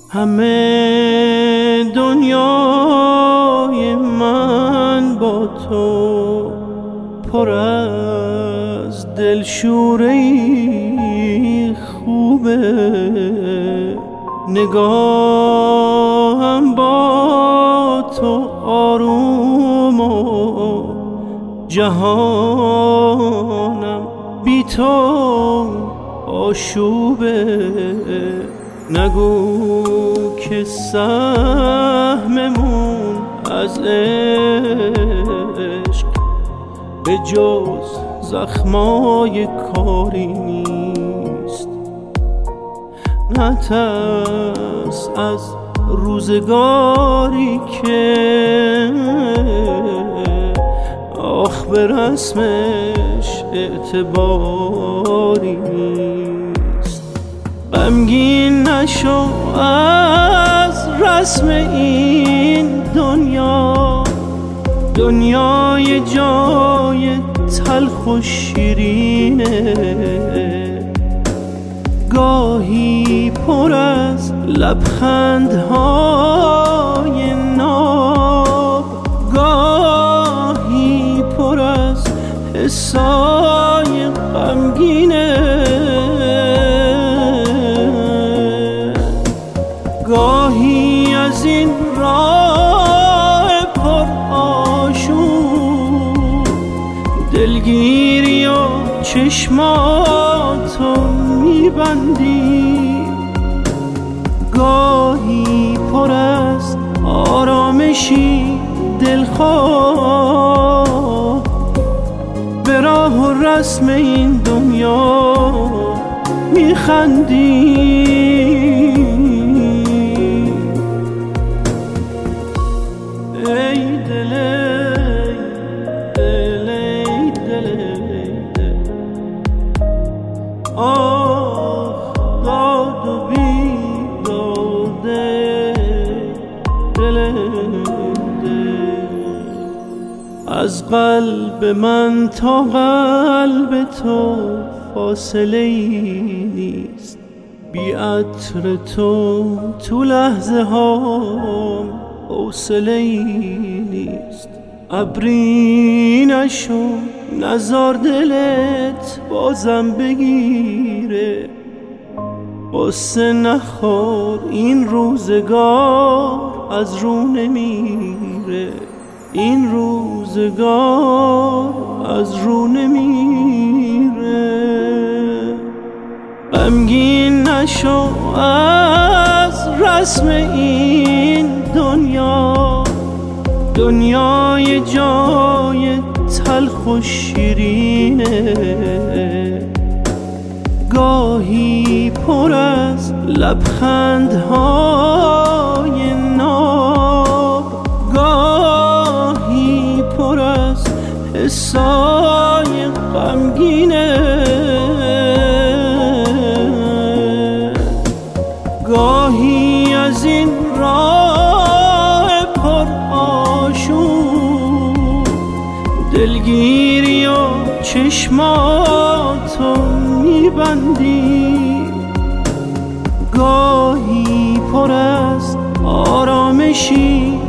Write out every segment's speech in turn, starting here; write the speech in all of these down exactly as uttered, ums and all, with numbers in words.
همه دنیای من با تو پر از دلشوری خوبه، نگاهم با تو آروم و جهانم بی تو آشوبه. نگو که سهممون از عشق به جز زخمای کاری نیست. نترس از روزگاری که آخ به رسمش اعتباری نیست. غمگین نشو از رسم این دنیا، دنیای جای تلخ و شیرینه، گاهی پر از لبخندهای ناب، گاهی پر از حسای غمگینه، گاهی از این راه پر آشوب دلگیری و چشماتو میبندی، گاهی پر از آرامشی دلخواه به راه و رسم این دنیا میخندی. آه داد و بیداده دل دل، از قلب من تا قلب تو فاصله ای نیست، بی عطر تو تو لحظه ها حوصله ای نیست. ابری نشو نزار دلت بازم بگیره، قصه نخور این روزگار از رو نمیره، این روزگار از رو نمیره. غمگین نشو از رسم این دنیا، دنیای جای تلخ و شیرینه، گاهی پر از لبخندهای ناب، گاهی پر از حسای غمگینه، گاهی از این راه پر آشوب دلگیری و چشماتو میبندی، گاهی پر از آرامشی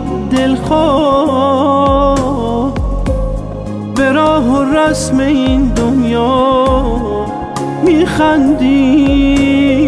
دلخواه به راه و رسم این دنیا میخندی.